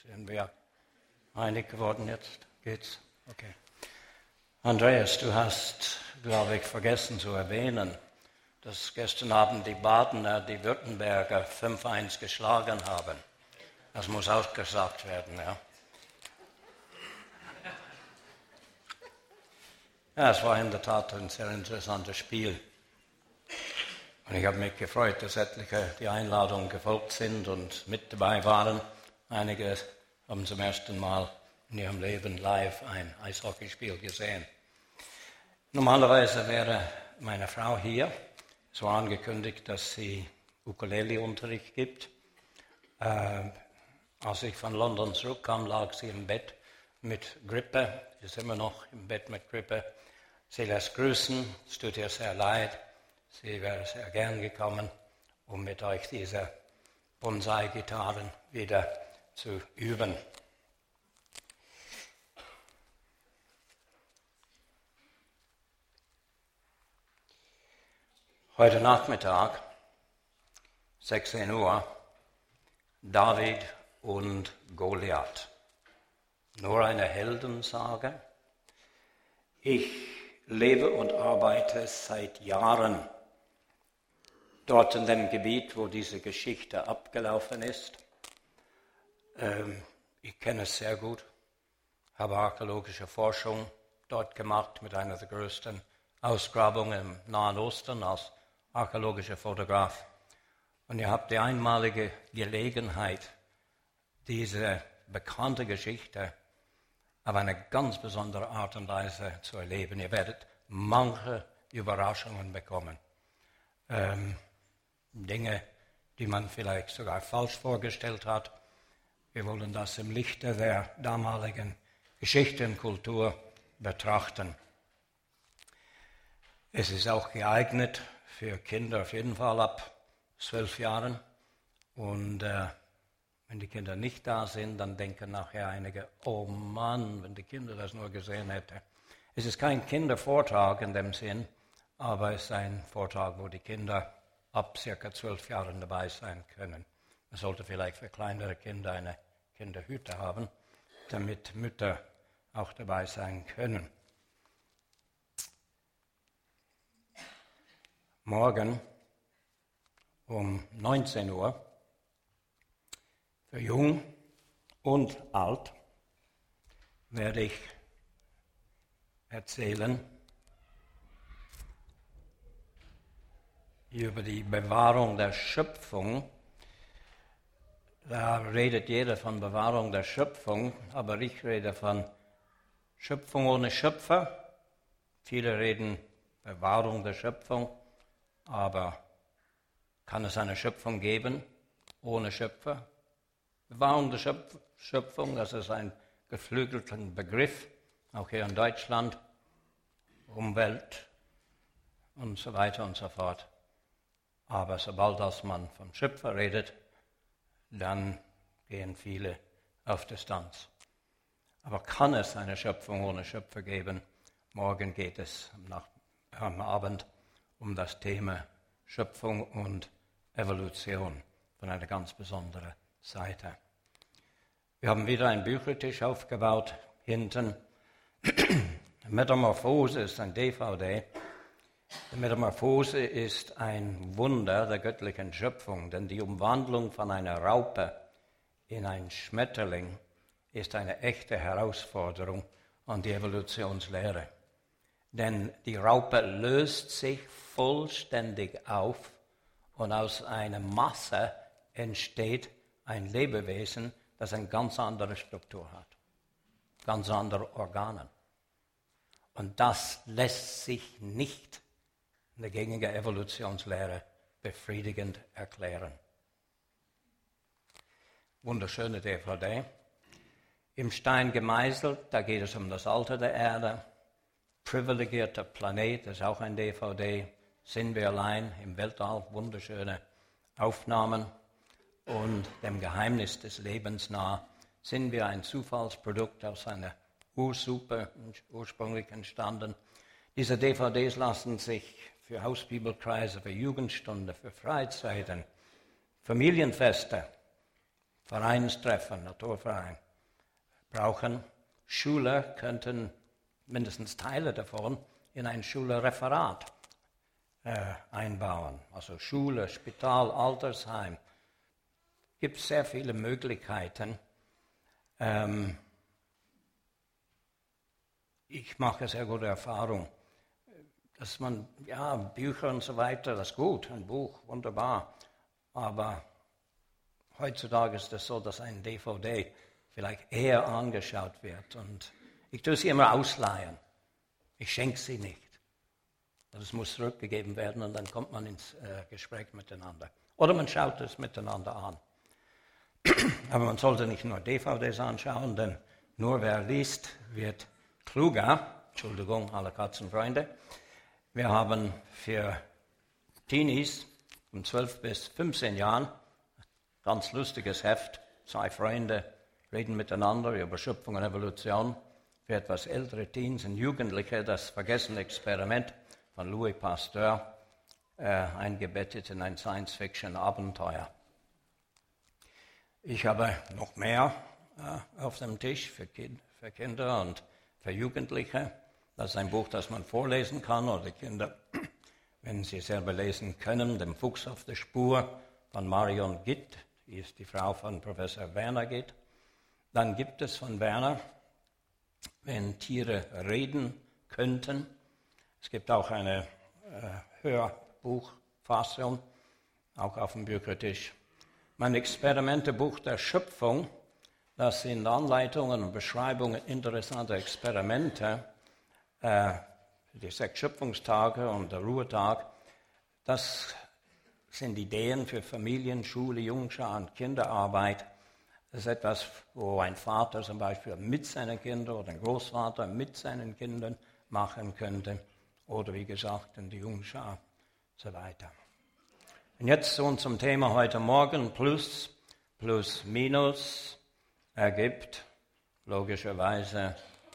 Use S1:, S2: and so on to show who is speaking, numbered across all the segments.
S1: Sind wir einig geworden jetzt? Geht's? Okay. Andreas, du hast, glaube ich, vergessen zu erwähnen, dass gestern Abend die Badener die Württemberger 5-1 geschlagen haben. Das muss auch gesagt werden, ja. Ja, es war in der Tat ein sehr interessantes Spiel. Und ich habe mich gefreut, dass etliche die Einladung gefolgt sind und mit dabei waren. Einige haben zum ersten Mal in ihrem Leben live ein Eishockeyspiel gesehen. Normalerweise wäre meine Frau hier. Es war angekündigt, dass sie Ukulele-Unterricht gibt. Als ich von London zurückkam, lag sie im Bett mit Grippe. Sie ist immer noch im Bett mit Grippe. Sie lässt grüßen. Es tut ihr sehr leid. Sie wäre sehr gern gekommen, um mit euch diese Bonsai-Gitarren wieder zu üben. Heute Nachmittag, 16 Uhr, David und Goliath. Nur eine Heldensage. Ich lebe und arbeite seit Jahren dort in dem Gebiet, wo diese Geschichte abgelaufen ist. Ich kenne es sehr gut, habe archäologische Forschung dort gemacht mit einer der größten Ausgrabungen im Nahen Osten als archäologischer Fotograf. Und ihr habt die einmalige Gelegenheit, diese bekannte Geschichte auf eine ganz besondere Art und Weise zu erleben. Ihr werdet manche Überraschungen bekommen. Dinge, die man vielleicht sogar falsch vorgestellt hat. Wir wollen das im Lichte der damaligen Geschichte und Kultur betrachten. Es ist auch geeignet für Kinder auf jeden Fall ab 12 Jahren. Und wenn die Kinder nicht da sind, dann denken nachher einige, oh Mann, wenn die Kinder das nur gesehen hätten. Es ist kein Kindervortrag in dem Sinn, aber es ist ein Vortrag, wo die Kinder ab ca. 12 Jahren dabei sein können. Man sollte vielleicht für kleinere Kinder eine Kinderhütte haben, damit Mütter auch dabei sein können. Morgen um 19 Uhr für Jung und Alt werde ich erzählen über die Bewahrung der Schöpfung. Da redet jeder von Bewahrung der Schöpfung, aber ich rede von Schöpfung ohne Schöpfer. Viele reden Bewahrung der Schöpfung, aber kann es eine Schöpfung geben ohne Schöpfer? Bewahrung der Schöpfung, das ist ein geflügelter Begriff, auch hier in Deutschland, Umwelt und so weiter und so fort. Aber sobald als man vom Schöpfer redet, dann gehen viele auf Distanz. Aber kann es eine Schöpfung ohne Schöpfer geben? Morgen geht es am Abend um das Thema Schöpfung und Evolution von einer ganz besonderen Seite. Wir haben wieder einen Büchertisch aufgebaut hinten. Metamorphose ist ein DVD. Die Metamorphose ist ein Wunder der göttlichen Schöpfung, denn die Umwandlung von einer Raupe in einen Schmetterling ist eine echte Herausforderung an die Evolutionslehre. Denn die Raupe löst sich vollständig auf und aus einer Masse entsteht ein Lebewesen, das eine ganz andere Struktur hat, ganz andere Organe. Und das lässt sich nicht in der gängigen Evolutionslehre befriedigend erklären. Wunderschöne DVD. Im Stein gemeißelt, da geht es um das Alter der Erde. Privilegierter Planet, das ist auch ein DVD. Sind wir allein im Weltall? Wunderschöne Aufnahmen. Und dem Geheimnis des Lebens nah. Sind wir ein Zufallsprodukt aus einer Ursuppe ursprünglich entstanden? Diese DVDs lassen sich für Hausbibelkreise, für Jugendstunde, für Freizeiten, Familienfeste, Vereinstreffen, Naturverein brauchen. Schüler könnten mindestens Teile davon in ein Schülerreferat einbauen. Also Schule, Spital, Altersheim. Es gibt sehr viele Möglichkeiten. Ich mache sehr gute Erfahrung, dass man, Bücher und so weiter, das ist gut, ein Buch, wunderbar. Aber heutzutage ist es so, dass ein DVD vielleicht eher angeschaut wird. Und ich tue sie immer ausleihen. Ich schenke sie nicht. Das muss zurückgegeben werden und dann kommt man ins Gespräch miteinander. Oder man schaut es miteinander an. Aber man sollte nicht nur DVDs anschauen, denn nur wer liest, wird kluger. Entschuldigung, alle Katzenfreunde. Wir haben für Teenies von 12 bis 15 Jahren ganz lustiges Heft. 2 Freunde reden miteinander über Schöpfung und Evolution. Für etwas ältere Teens und Jugendliche das vergessene Experiment von Louis Pasteur, eingebettet in ein Science-Fiction-Abenteuer. Ich habe noch mehr auf dem Tisch für Kinder und für Jugendliche. Das ist ein Buch, das man vorlesen kann, oder die Kinder, wenn sie selber lesen können, Dem Fuchs auf der Spur von Marion Gitt, die ist die Frau von Professor Werner Gitt. Dann gibt es von Werner, Wenn Tiere reden könnten. Es gibt auch eine Hörbuchfassung, auch auf dem Büchertisch. Mein Experimentebuch der Schöpfung, das sind Anleitungen und Beschreibungen interessanter Experimente, die 6 Schöpfungstage und der Ruhetag. Das sind Ideen für Familien, Schule, Jungschar und Kinderarbeit. Das ist etwas, wo ein Vater zum Beispiel mit seinen Kindern oder ein Großvater mit seinen Kindern machen könnte. Oder wie gesagt, in die Jungschar und so weiter. Und jetzt zum Thema heute Morgen. Plus, plus, minus ergibt logischerweise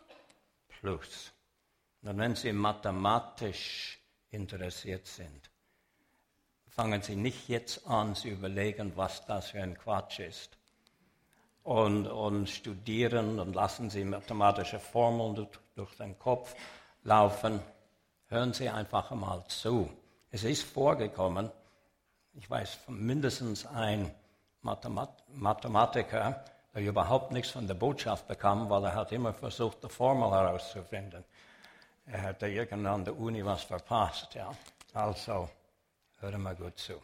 S1: Plus. Und wenn Sie mathematisch interessiert sind, fangen Sie nicht jetzt an zu überlegen, was das für ein Quatsch ist. Und studieren und lassen Sie mathematische Formeln durch den Kopf laufen. Hören Sie einfach mal zu. Es ist vorgekommen, ich weiß von mindestens ein Mathematiker, der überhaupt nichts von der Botschaft bekam, weil er hat immer versucht, die Formel herauszufinden. Er hatte irgendwann an der Uni was verpasst. Ja. Also, hören wir gut zu.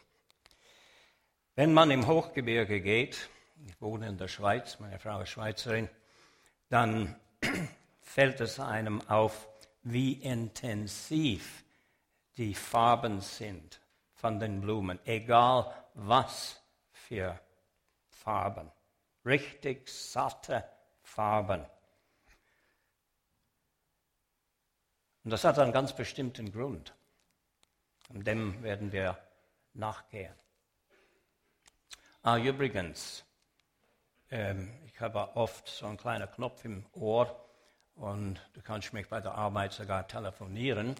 S1: Wenn man im Hochgebirge geht, ich wohne in der Schweiz, meine Frau ist Schweizerin, dann fällt es einem auf, wie intensiv die Farben sind von den Blumen, egal was für Farben. Richtig satte Farben. Und das hat einen ganz bestimmten Grund. Und dem werden wir nachgehen. Übrigens, ich habe oft so einen kleinen Knopf im Ohr und du kannst mich bei der Arbeit sogar telefonieren.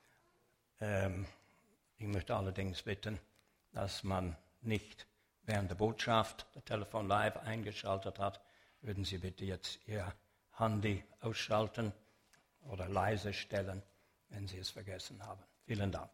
S1: Ich möchte allerdings bitten, dass man nicht während der Botschaft das Telefon live eingeschaltet hat. Würden Sie bitte jetzt Ihr Handy ausschalten oder leise stellen, wenn Sie es vergessen haben. Vielen Dank.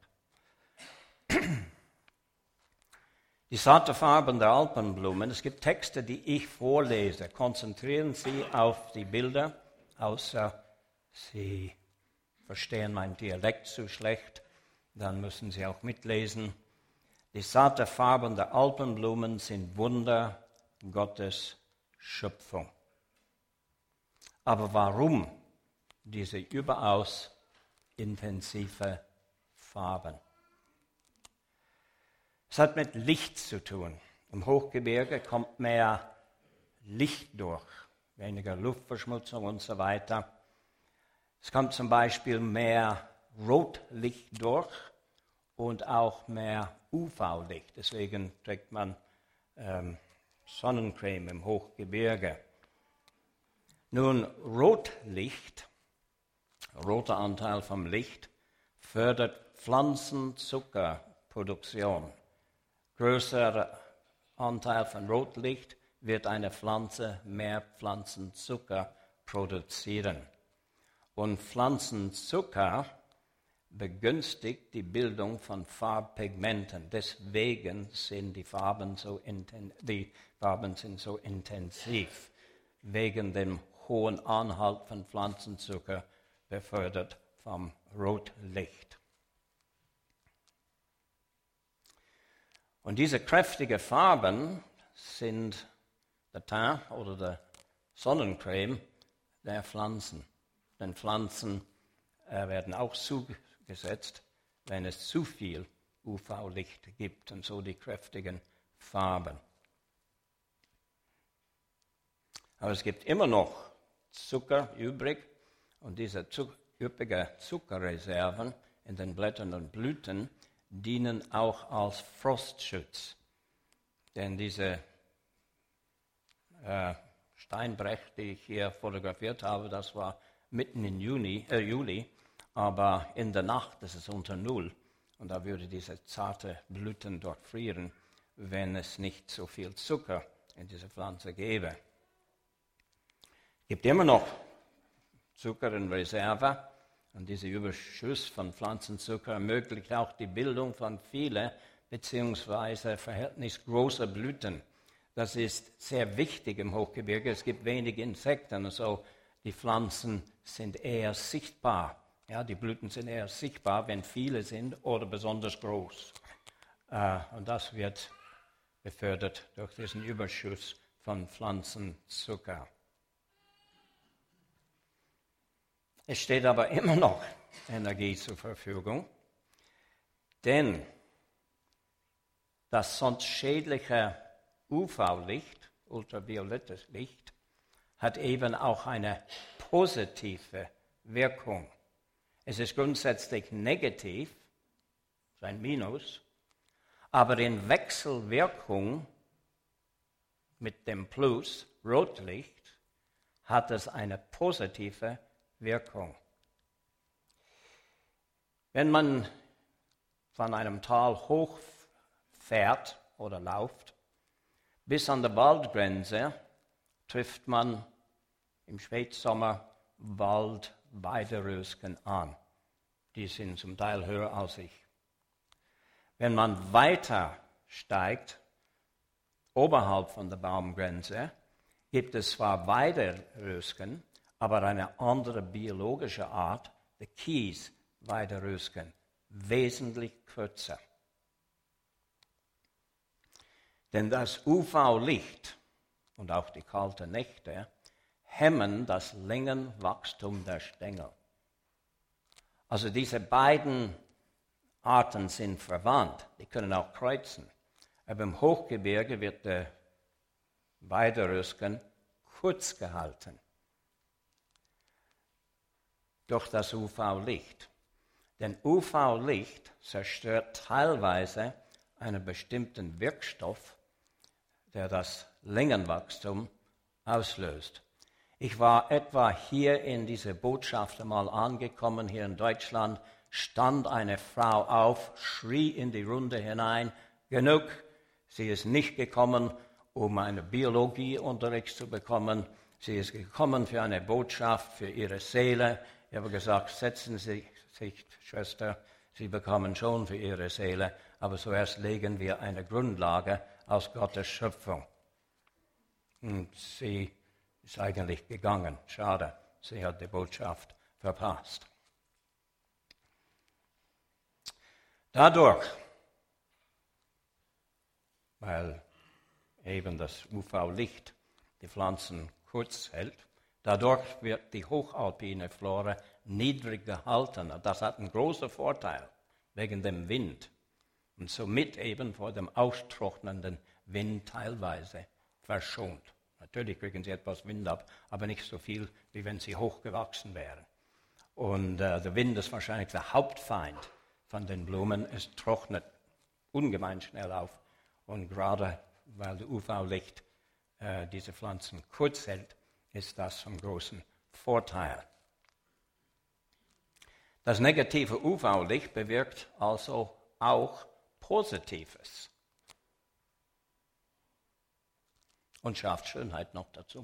S1: Die satte Farben der Alpenblumen. Es gibt Texte, die ich vorlese. Konzentrieren Sie auf die Bilder, außer Sie verstehen meinen Dialekt zu schlecht. Dann müssen Sie auch mitlesen. Die satte Farben der Alpenblumen sind Wunder Gottes Schöpfung. Aber warum diese überaus intensive Farben? Es hat mit Licht zu tun. Im Hochgebirge kommt mehr Licht durch, weniger Luftverschmutzung und so weiter. Es kommt zum Beispiel mehr Rotlicht durch und auch mehr UV-Licht. Deswegen trägt man Sonnencreme im Hochgebirge. Nun, Rotlicht, roter Anteil vom Licht, fördert Pflanzenzuckerproduktion. Größerer Anteil von Rotlicht wird eine Pflanze mehr Pflanzenzucker produzieren. Und Pflanzenzucker begünstigt die Bildung von Farbpigmenten. Deswegen sind die Farben so intensiv, wegen dem hohen Anhalt von Pflanzenzucker, befördert vom Rotlicht. Und diese kräftigen Farben sind der Teint oder der Sonnencreme der Pflanzen. Denn Pflanzen werden auch zugesetzt, wenn es zu viel UV-Licht gibt und so die kräftigen Farben. Aber es gibt immer noch Zucker übrig und diese üppigen Zuckerreserven in den Blättern und Blüten dienen auch als Frostschutz. Denn diese Steinbrech, die ich hier fotografiert habe, das war mitten in Juli, aber in der Nacht ist es unter Null und da würde diese zarte Blüten dort frieren, wenn es nicht so viel Zucker in diese Pflanze gäbe. Es gibt immer noch Zucker in Reserve und dieser Überschuss von Pflanzenzucker ermöglicht auch die Bildung von vielen bzw. verhältnismäßig großer Blüten. Das ist sehr wichtig im Hochgebirge. Es gibt wenig Insekten und so. Die Pflanzen sind eher sichtbar. Ja, die Blüten sind eher sichtbar, wenn viele sind oder besonders groß. Und das wird befördert durch diesen Überschuss von Pflanzenzucker. Es steht aber immer noch Energie zur Verfügung, denn das sonst schädliche UV-Licht, ultraviolettes Licht, hat eben auch eine positive Wirkung. Es ist grundsätzlich negativ, ein Minus, aber in Wechselwirkung mit dem Plus, Rotlicht, hat es eine positive Wirkung. Wenn man von einem Tal hochfährt oder läuft, bis an der Waldgrenze trifft man im Spätsommer Waldweiderösken an. Die sind zum Teil höher als ich. Wenn man weiter steigt, oberhalb von der Baumgrenze, gibt es zwar Weiderösken, aber eine andere biologische Art, der Kiesweiderösken, wesentlich kürzer. Denn das UV-Licht und auch die kalten Nächte hemmen das Längenwachstum der Stängel. Also diese beiden Arten sind verwandt, die können auch kreuzen. Aber im Hochgebirge wird der Weiderösken kurz gehalten durch das UV-Licht. Denn UV-Licht zerstört teilweise einen bestimmten Wirkstoff, der das Längenwachstum auslöst. Ich war etwa hier in dieser Botschaft einmal angekommen, hier in Deutschland, stand eine Frau auf, schrie in die Runde hinein, genug, sie ist nicht gekommen, um einen Biologieunterricht zu bekommen, sie ist gekommen für eine Botschaft für ihre Seele. Ich habe gesagt, setzen Sie sich, Schwester, Sie bekommen schon für Ihre Seele, aber zuerst legen wir eine Grundlage aus Gottes Schöpfung. Und sie ist eigentlich gegangen. Schade, sie hat die Botschaft verpasst. Dadurch, weil eben das UV-Licht die Pflanzen kurz hält, dadurch wird die hochalpine Flora niedrig gehalten. Und das hat einen großen Vorteil wegen dem Wind und somit eben vor dem austrocknenden Wind teilweise verschont. Natürlich kriegen sie etwas Wind ab, aber nicht so viel, wie wenn sie hochgewachsen wären. Und der Wind ist wahrscheinlich der Hauptfeind von den Blumen. Es trocknet ungemein schnell auf. Und gerade weil das UV-Licht diese Pflanzen kurz hält, ist das von großem Vorteil. Das negative UV-Licht bewirkt also auch Positives. und schafft Schönheit noch dazu.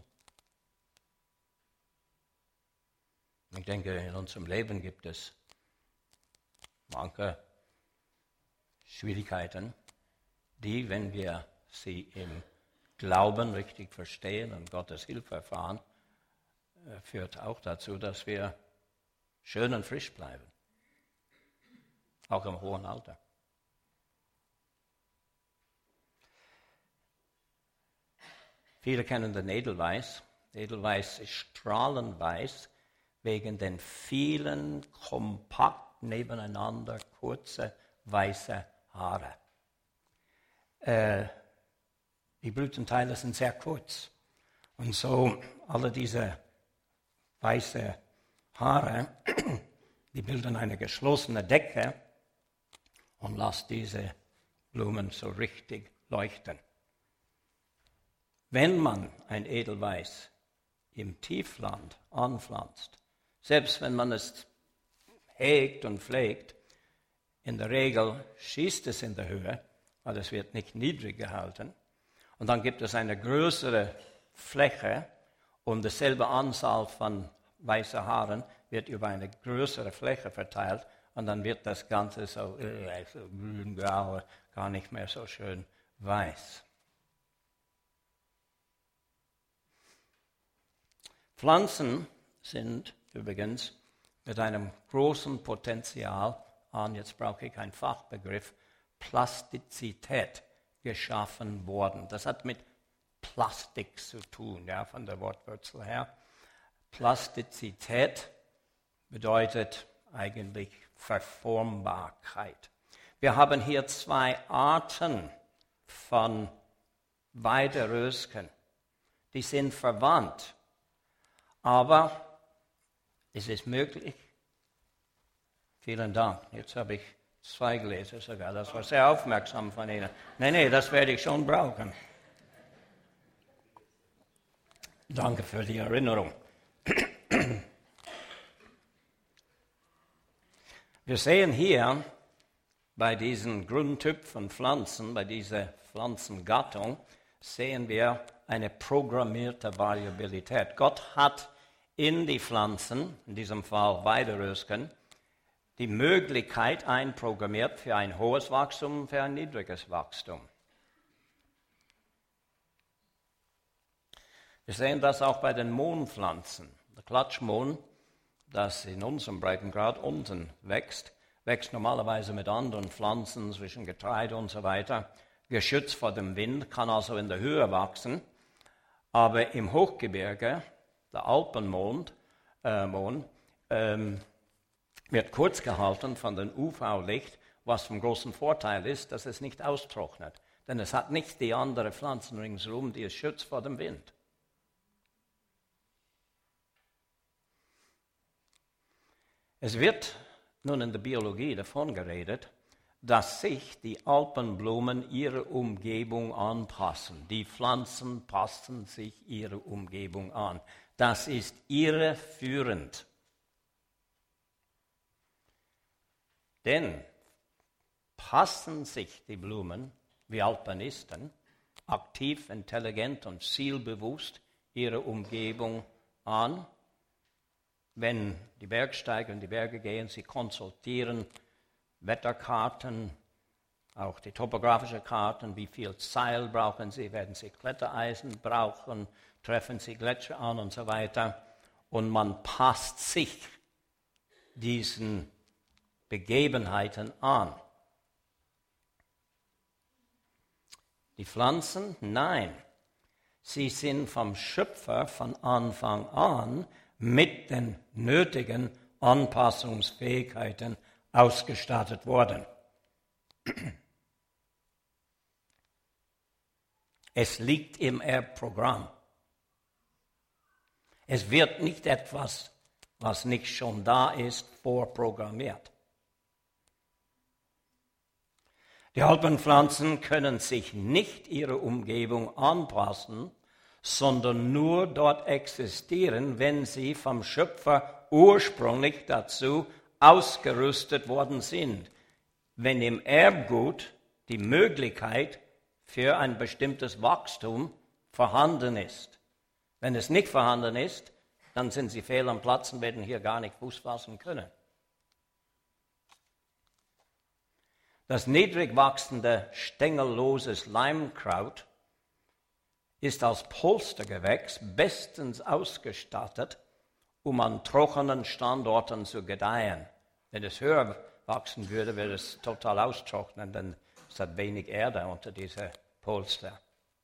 S1: Ich denke, in unserem Leben gibt es manche Schwierigkeiten, die, wenn wir sie im Glauben richtig verstehen und Gottes Hilfe erfahren, führt auch dazu, dass wir schön und frisch bleiben. Auch im hohen Alter. Viele kennen den Edelweiß. Edelweiß ist strahlend weiß wegen den vielen kompakt nebeneinander kurze weiße Haare. Die Blütenteile sind sehr kurz. Und so alle diese weiße Haare, die bilden eine geschlossene Decke und lassen diese Blumen so richtig leuchten. Wenn man ein Edelweiß im Tiefland anpflanzt, selbst wenn man es hegt und pflegt, in der Regel schießt es in der Höhe, weil es wird nicht niedrig gehalten. Und dann gibt es eine größere Fläche und dieselbe Anzahl von weißen Haaren wird über eine größere Fläche verteilt und dann wird das Ganze so grün-grau, gar nicht mehr so schön weiß. Pflanzen sind übrigens mit einem großen Potenzial an, jetzt brauche ich einen Fachbegriff, Plastizität geschaffen worden. Das hat mit Plastik zu tun, ja, von der Wortwurzel her. Plastizität bedeutet eigentlich Verformbarkeit. Wir haben hier zwei Arten von Weideröschen. Die sind verwandt. Aber es ist möglich. Vielen Dank. Jetzt habe ich 2 Gläser sogar. Das war sehr aufmerksam von Ihnen. Nee, das werde ich schon brauchen. Danke für die Erinnerung. Wir sehen hier bei diesem Grundtyp von Pflanzen, bei dieser Pflanzengattung, sehen wir eine programmierte Variabilität. Gott hat in die Pflanzen, in diesem Fall Weideröschen, die Möglichkeit einprogrammiert für ein hohes Wachstum und für ein niedriges Wachstum. Wir sehen das auch bei den Mohnpflanzen. Der Klatschmohn, das in unserem Breitengrad unten wächst, wächst normalerweise mit anderen Pflanzen zwischen Getreide und so weiter, geschützt vor dem Wind, kann also in der Höhe wachsen. Aber im Hochgebirge, der Alpenmohn, wird kurz gehalten von dem UV-Licht, was vom großen Vorteil ist, dass es nicht austrocknet. Denn es hat nicht die anderen Pflanzen ringsherum, die es schützt vor dem Wind. Es wird nun in der Biologie davon geredet, dass sich die Alpenblumen ihrer Umgebung anpassen. Die Pflanzen passen sich ihrer Umgebung an. Das ist irreführend. Denn passen sich die Blumen, wie Alpinisten, aktiv, intelligent und zielbewusst ihrer Umgebung an? Wenn die Bergsteiger in die Berge gehen, sie konsultieren Wetterkarten, auch die topografischen Karten, wie viel Seil brauchen sie, werden sie Klettereisen brauchen, treffen sie Gletscher an und so weiter. Und man passt sich diesen Begebenheiten an. Die Pflanzen? Nein. Sie sind vom Schöpfer von Anfang an mit den nötigen Anpassungsfähigkeiten ausgestattet worden. Es liegt im Erbprogramm. Es wird nicht etwas, was nicht schon da ist, vorprogrammiert. Die Alpenpflanzen können sich nicht ihrer Umgebung anpassen, sondern nur dort existieren, wenn sie vom Schöpfer ursprünglich dazu ausgerüstet worden sind. Wenn im Erbgut die Möglichkeit für ein bestimmtes Wachstum vorhanden ist. Wenn es nicht vorhanden ist, dann sind sie fehl am Platz und werden hier gar nicht Fuß fassen können. Das niedrig wachsende, stängelloses Leimkraut ist als Polstergewächs bestens ausgestattet, um an trockenen Standorten zu gedeihen. Wenn es höher wachsen würde, würde es total austrocknen, denn es hat wenig Erde unter dieser Polster.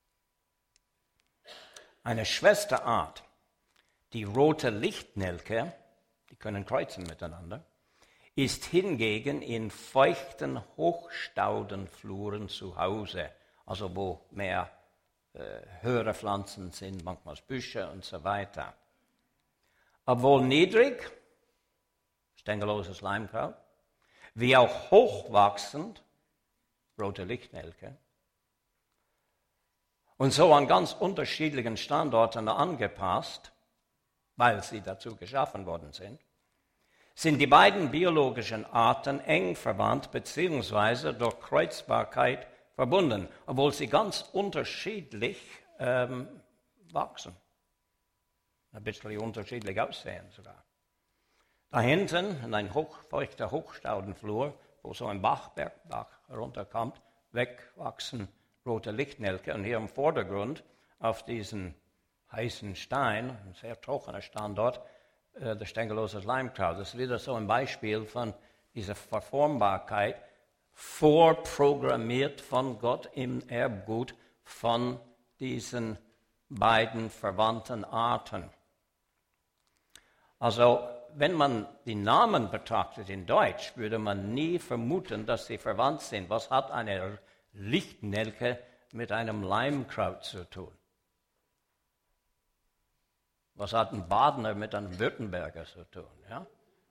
S1: Eine Schwesterart, die rote Lichtnelke, die können kreuzen miteinander, ist hingegen in feuchten Hochstaudenfluren zu Hause, also wo mehr höhere Pflanzen sind, manchmal Büsche und so weiter. Obwohl niedrig, stängelloses Leimkraut, wie auch hochwachsend, rote Lichtnelke, und so an ganz unterschiedlichen Standorten angepasst, weil sie dazu geschaffen worden sind die beiden biologischen Arten eng verwandt bzw. durch Kreuzbarkeit verbunden, obwohl sie ganz unterschiedlich wachsen. Ein bisschen unterschiedlich aussehen sogar. Da hinten, in ein feuchter Hochstaudenflur, wo so ein Bach herunterkommt, wegwachsen rote Lichtnelke. Und hier im Vordergrund, auf diesen heißen Stein, ein sehr trockener Standort, der stängellose Leimkraut. Das ist wieder so ein Beispiel von dieser Verformbarkeit, vorprogrammiert von Gott im Erbgut von diesen beiden verwandten Arten. Also, wenn man die Namen betrachtet in Deutsch, würde man nie vermuten, dass sie verwandt sind. Was hat eine Lichtnelke mit einem Leimkraut zu tun? Was hat ein Badener mit einem Württemberger zu tun? Ja?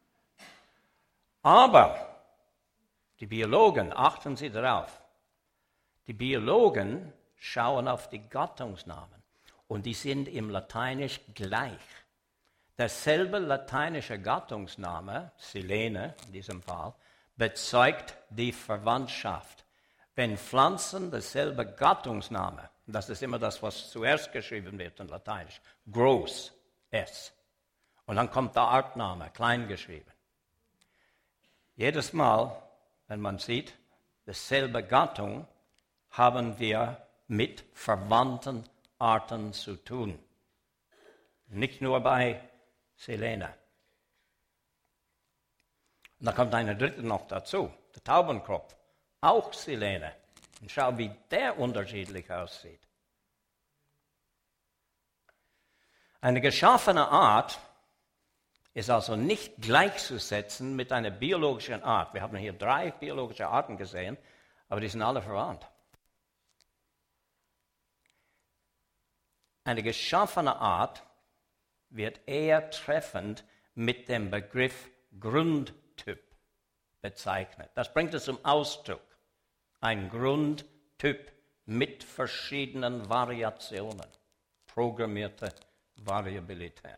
S1: Aber die Biologen, achten Sie darauf, die Biologen schauen auf die Gattungsnamen und die sind im Lateinisch gleich. Derselbe lateinische Gattungsname, Silene in diesem Fall, bezeugt die Verwandtschaft. Wenn Pflanzen derselbe Gattungsname, und das ist immer das, was zuerst geschrieben wird in Lateinisch, groß, S, und dann kommt der Artname, klein geschrieben. Jedes Mal, wenn man sieht, dasselbe Gattung, haben wir mit verwandten Arten zu tun. Nicht nur bei Silene. Und da kommt eine dritte noch dazu, der Taubenkropf, auch Silene. Und schau, wie der unterschiedlich aussieht. Eine geschaffene Art ist also nicht gleichzusetzen mit einer biologischen Art. Wir haben hier 3 biologische Arten gesehen, aber die sind alle verwandt. Eine geschaffene Art wird eher treffend mit dem Begriff Grundtyp bezeichnet. Das bringt es zum Ausdruck. Ein Grundtyp mit verschiedenen Variationen, programmierte Variabilität.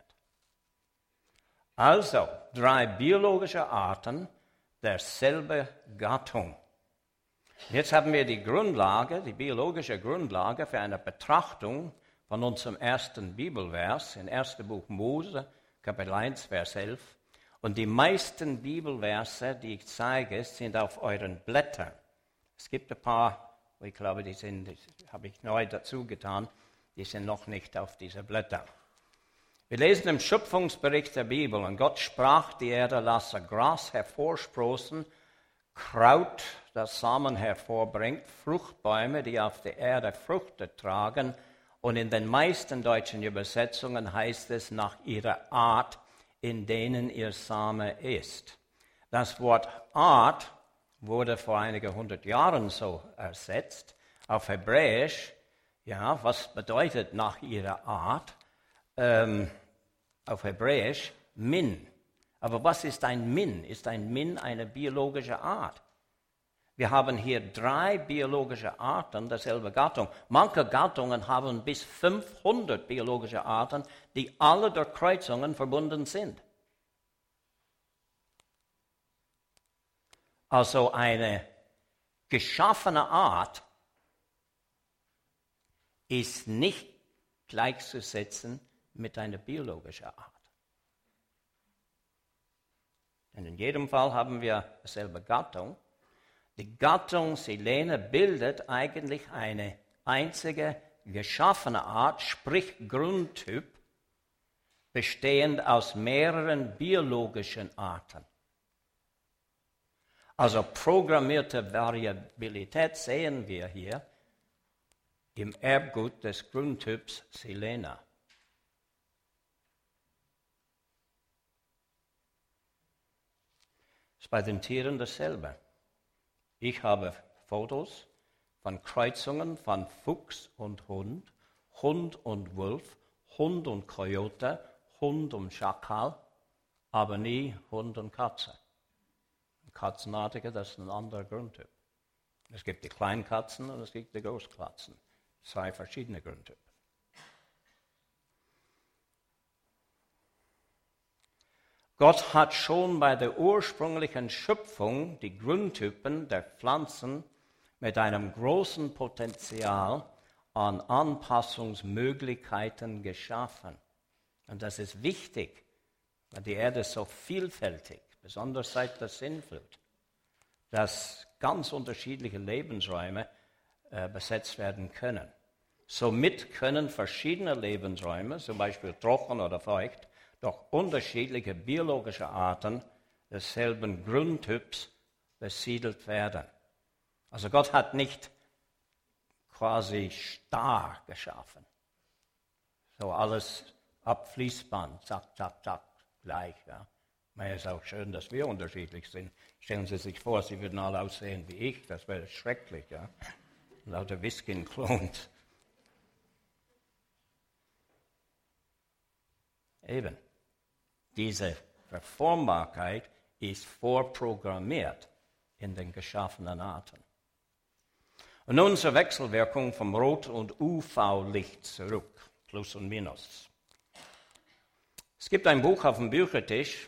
S1: Also 3 biologische Arten derselben Gattung. Jetzt haben wir die Grundlage, die biologische Grundlage für eine Betrachtung von unserem ersten Bibelvers in 1. Buch Mose, Kapitel 1, Vers 11. Und die meisten Bibelverse, die ich zeige, sind auf euren Blättern. Es gibt ein paar, ich glaube, die habe ich neu dazu getan, die sind noch nicht auf diese Blätter. Wir lesen im Schöpfungsbericht der Bibel, und Gott sprach, die Erde lasse Gras hervorsprossen, Kraut, das Samen hervorbringt, Fruchtbäume, die auf der Erde Früchte tragen, und in den meisten deutschen Übersetzungen heißt es nach ihrer Art, in denen ihr Same ist. Das Wort Art wurde vor einigen 100 Jahren so ersetzt. Auf Hebräisch, ja, was bedeutet nach ihrer Art? Auf Hebräisch Min. Aber was ist ein Min? Ist ein Min eine biologische Art? Wir haben hier 3 biologische Arten derselben Gattung. Manche Gattungen haben bis 500 biologische Arten, die alle durch Kreuzungen verbunden sind. Also eine geschaffene Art ist nicht gleichzusetzen mit einer biologischen Art. Und in jedem Fall haben wir dieselbe Gattung. Die Gattung Silene bildet eigentlich eine einzige geschaffene Art, sprich Grundtyp, bestehend aus mehreren biologischen Arten. Also programmierte Variabilität sehen wir hier im Erbgut des Grundtyps Silena. Ist bei den Tieren dasselbe. Ich habe Fotos von Kreuzungen von Fuchs und Hund, Hund und Wolf, Hund und Kojote, Hund und Schakal, aber nie Hund und Katze. Katzenartige, das ist ein anderer Grundtyp. Es gibt die Kleinkatzen und es gibt die Großkatzen. 2 verschiedene Grundtypen. Gott hat schon bei der ursprünglichen Schöpfung die Grundtypen der Pflanzen mit einem großen Potenzial an Anpassungsmöglichkeiten geschaffen. Und das ist wichtig, weil die Erde ist so vielfältig, besonders seit der Sintflut, dass ganz unterschiedliche Lebensräume besetzt werden können. Somit können verschiedene Lebensräume, zum Beispiel trocken oder feucht, durch unterschiedliche biologische Arten desselben Grundtyps besiedelt werden. Also Gott hat nicht quasi starr geschaffen. So alles abfließband, zack, zack, zack, gleich. Ja. Es ist auch schön, dass wir unterschiedlich sind. Stellen Sie sich vor, Sie würden alle aussehen wie ich, das wäre schrecklich. Ja. Lauter Whisky-Klons. Eben. Diese Verformbarkeit ist vorprogrammiert in den geschaffenen Arten. Und nun zur Wechselwirkung vom Rot- und UV-Licht zurück, Plus und Minus. Es gibt ein Buch auf dem Büchertisch,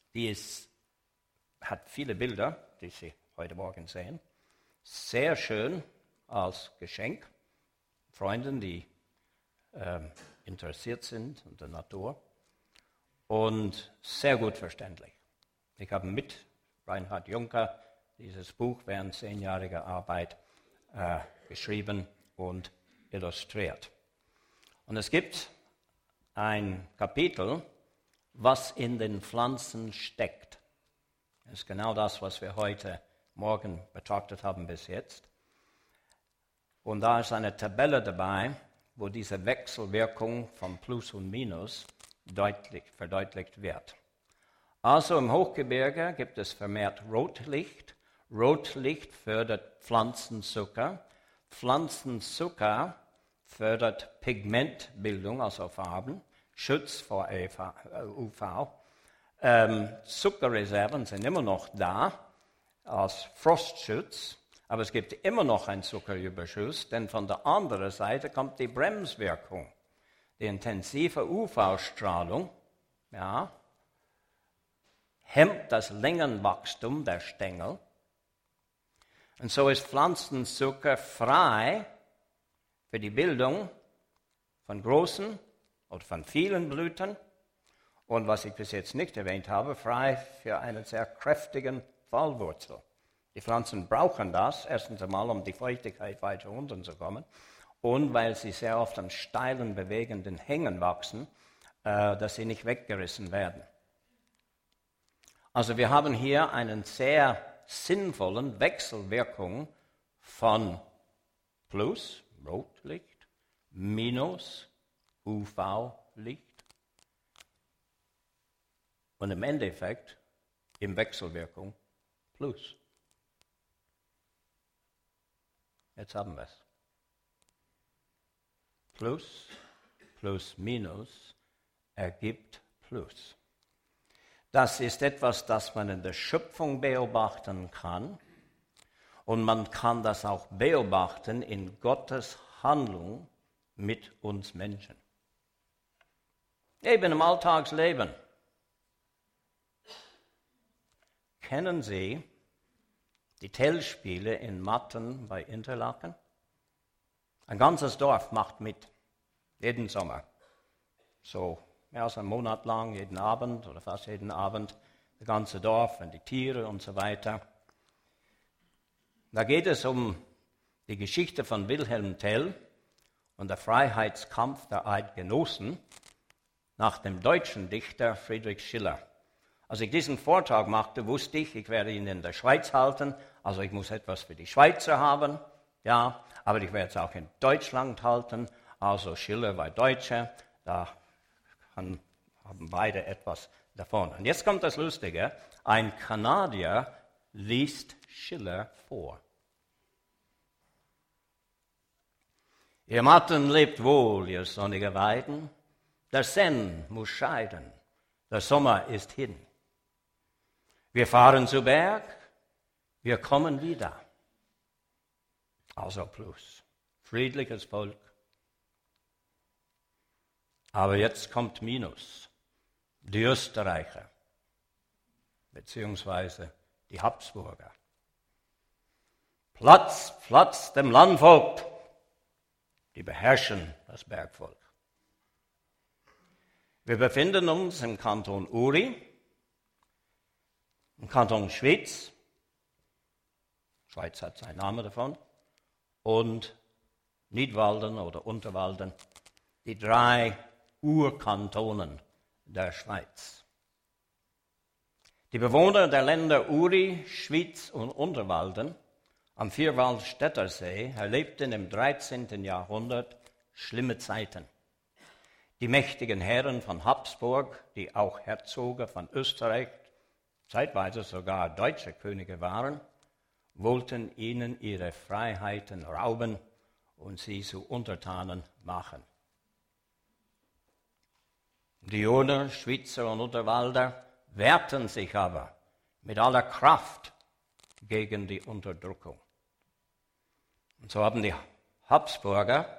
S1: hat viele Bilder, die Sie heute Morgen sehen. Sehr schön als Geschenk, Freunden, die interessiert sind in der Natur. Und sehr gut verständlich. Ich habe mit Reinhard Juncker dieses Buch während 10-jähriger Arbeit geschrieben und illustriert. Und es gibt ein Kapitel, was in den Pflanzen steckt. Das ist genau das, was wir heute Morgen betrachtet haben bis jetzt. Und da ist eine Tabelle dabei, wo diese Wechselwirkung von Plus und Minus verdeutlicht wird. Also im Hochgebirge gibt es vermehrt Rotlicht. Rotlicht fördert Pflanzenzucker. Pflanzenzucker fördert Pigmentbildung, also Farben, schützt vor UV. Zuckerreserven sind immer noch da als Frostschutz, aber es gibt immer noch einen Zuckerüberschuss, denn von der anderen Seite kommt die Bremswirkung. Die intensive UV-Strahlung hemmt das Längenwachstum der Stängel. Und so ist Pflanzenzucker frei für die Bildung von großen oder von vielen Blüten. Und was ich bis jetzt nicht erwähnt habe, frei für einen sehr kräftigen Fallwurzel. Die Pflanzen brauchen das, erstens einmal, um die Feuchtigkeit weiter unten zu kommen. Und weil sie sehr oft an steilen, bewegenden Hängen wachsen, dass sie nicht weggerissen werden. Also wir haben hier einen sehr sinnvollen Wechselwirkung von Plus, Rotlicht, Minus, UV-Licht. Und im Endeffekt, in Wechselwirkung, Plus. Jetzt haben wir es. Plus, plus, minus ergibt Plus. Das ist etwas, das man in der Schöpfung beobachten kann. Und man kann das auch beobachten in Gottes Handlung mit uns Menschen. Eben im Alltagsleben. Kennen Sie die Tellspiele in Matten bei Interlaken? Ein ganzes Dorf macht mit. jeden Sommer. So mehr als einen Monat lang, jeden Abend oder fast jeden Abend, das ganze Dorf und die Tiere und so weiter. Da geht es um die Geschichte von Wilhelm Tell und der Freiheitskampf der Eidgenossen nach dem deutschen Dichter Friedrich Schiller. Als ich diesen Vortrag machte, wusste ich werde ihn in der Schweiz halten, also ich muss etwas für die Schweizer haben, ja, aber ich werde es auch in Deutschland halten, also Schiller war Deutscher, da haben beide etwas davon. Und jetzt kommt das Lustige, ein Kanadier liest Schiller vor. Ihr Matten lebt wohl, ihr sonnige Weiden, der Senn muss scheiden, der Sommer ist hin. Wir fahren zu Berg, wir kommen wieder. Also plus, friedliches Volk. Aber jetzt kommt Minus, die Österreicher, beziehungsweise die Habsburger. Platz, Platz dem Landvolk, die beherrschen das Bergvolk. Wir befinden uns im Kanton Uri, im Kanton Schwyz, Schweiz hat seinen Namen davon, und Nidwalden oder Unterwalden, die 3 Urkantonen der Schweiz. Die Bewohner der Länder Uri, Schwyz und Unterwalden am Vierwaldstätter See erlebten im 13. Jahrhundert schlimme Zeiten. Die mächtigen Herren von Habsburg, die auch Herzoge von Österreich, zeitweise sogar deutsche Könige waren, wollten ihnen ihre Freiheiten rauben und sie zu Untertanen machen. Die Urner, Schwyzer und Unterwalder wehrten sich aber mit aller Kraft gegen die Unterdrückung. Und so haben die Habsburger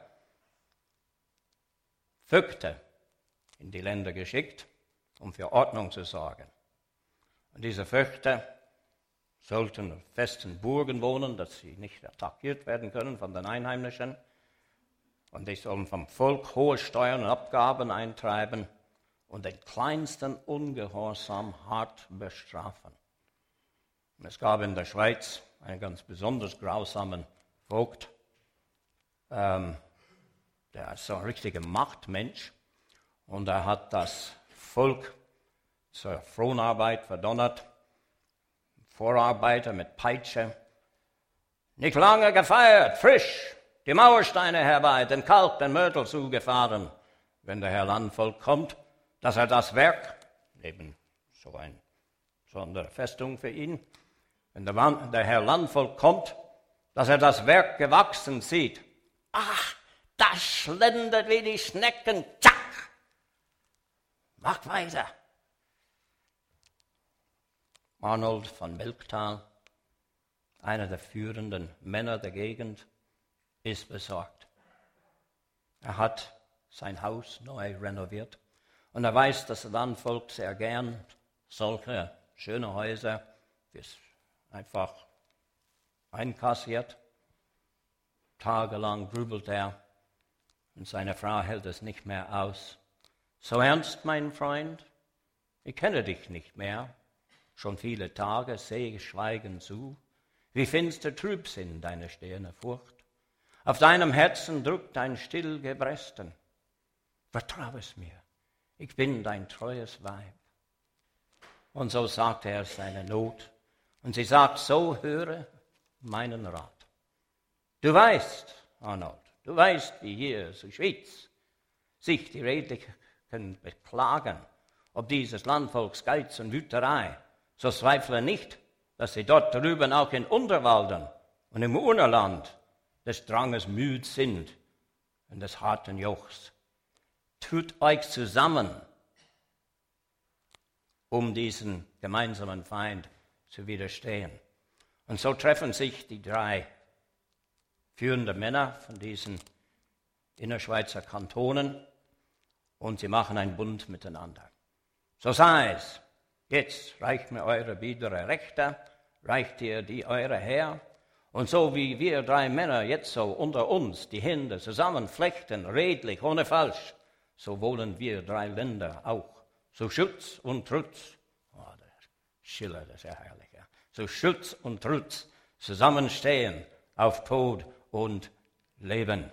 S1: Vögte in die Länder geschickt, um für Ordnung zu sorgen. Und diese Vögte sollten in festen Burgen wohnen, dass sie nicht attackiert werden können von den Einheimischen. Und die sollen vom Volk hohe Steuern und Abgaben eintreiben und den kleinsten Ungehorsam hart bestrafen. Und es gab in der Schweiz einen ganz besonders grausamen Vogt, der ist so ein richtiger Machtmensch, und er hat das Volk zur Fronarbeit verdonnert. Vorarbeiter mit Peitsche. Nicht lange gefeiert, frisch, die Mauersteine herbei, den Kalk, den Mörtel zugefahren. Wenn der Herr Landvogt kommt, dass er das Werk, eben so eine Sonderfestung für ihn, wenn der Herr Landvogt kommt, dass er das Werk gewachsen sieht. Ach, das schlendert wie die Schnecken, zack! Macht weiter. Arnold von Melchthal, einer der führenden Männer der Gegend, ist besorgt. Er hat sein Haus neu renoviert und er weiß, dass das Landvolk sehr gern solche schöne Häuser einfach einkassiert. Tagelang grübelt er und seine Frau hält es nicht mehr aus. So ernst, mein Freund, ich kenne dich nicht mehr. Schon viele Tage sehe ich schweigend zu, wie finster Trübsinn deine stehende Furcht. Auf deinem Herzen drückt dein still Gebresten. Vertrau es mir, ich bin dein treues Weib. Und so sagt er seine Not. Und sie sagt, so höre meinen Rat. Du weißt, Arnold, du weißt, wie hier zu Schwyz sich die Redlichen beklagen, ob dieses Landvolks Geiz und Wüterei. So zweifle nicht, dass sie dort drüben auch in Unterwalden und im Urnerland des Dranges müd sind und des harten Jochs. Tut euch zusammen, um diesen gemeinsamen Feind zu widerstehen. Und so treffen sich die 3 führenden Männer von diesen Innerschweizer Kantonen und sie machen einen Bund miteinander. So sei es. Jetzt reicht mir eure biedere Rechte, reicht ihr die eure her, Und so wie wir 3 Männer jetzt so unter uns die Hände zusammenflechten, redlich, ohne Falsch, so wollen wir 3 Länder auch. So Schutz und Trutz, der Schiller, das ist ja herrlich, ja. So Schutz und Trutz zusammenstehen auf Tod und Leben.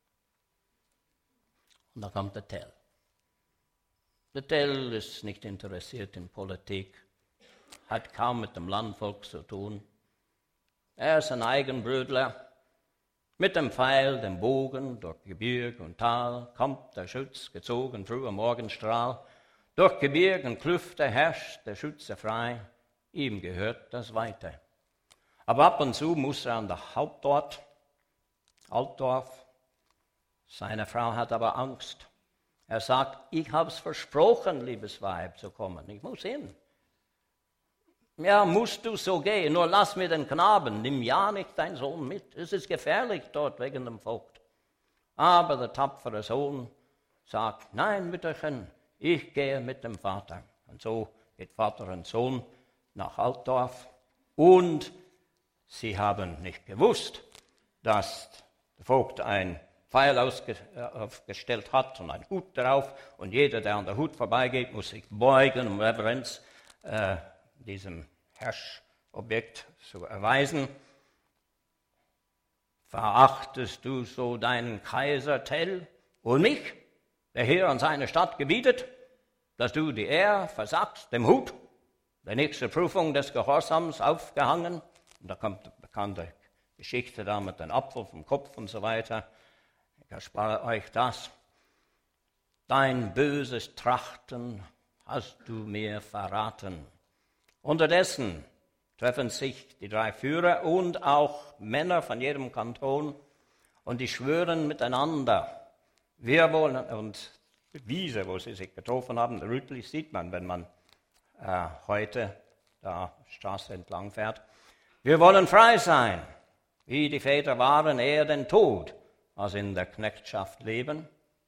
S1: Und da kommt der Tell. Der Tell ist nicht interessiert in Politik, hat kaum mit dem Landvolk zu tun. Er ist ein Eigenbrötler. Mit dem Pfeil, dem Bogen, durch Gebirg und Tal kommt der Schütz, gezogen früh am Morgenstrahl. Durch Gebirg und Klüfte herrscht der Schütze frei, ihm gehört das Weite. Aber ab und zu muss er an der Hauptort, Altdorf. Seine Frau hat aber Angst. Er sagt, ich habe es versprochen, liebes Weib, zu kommen. Ich muss hin. Ja, musst du so gehen, nur lass mir den Knaben, nimm ja nicht deinen Sohn mit. Es ist gefährlich dort wegen dem Vogt. Aber der tapfere Sohn sagt, nein, Mütterchen, ich gehe mit dem Vater. Und so geht Vater und Sohn nach Altdorf. Und sie haben nicht gewusst, dass der Vogt ein Pfeil aufgestellt hat und einen Hut drauf. Und jeder, der an der Hut vorbeigeht, muss sich beugen, um Reverenz diesem Herrschobjekt zu erweisen. Verachtest du so deinen Kaiser Tell und mich, der hier an seine Stadt gebietet, dass du die Ehre versagst, dem Hut, der nächste Prüfung des Gehorsams aufgehangen? Und da kommt die bekannte Geschichte da mit dem Apfel vom Kopf und so weiter. Ich erspare euch das. Dein böses Trachten hast du mir verraten. Unterdessen treffen sich die 3 Führer und auch Männer von jedem Kanton und die schwören miteinander. Wir wollen, und die Wiese, wo sie sich getroffen haben, rötlich sieht man, wenn man heute da Straße entlang fährt. Wir wollen frei sein, wie die Väter waren, eher den Tod, als in der Knechtschaft leben.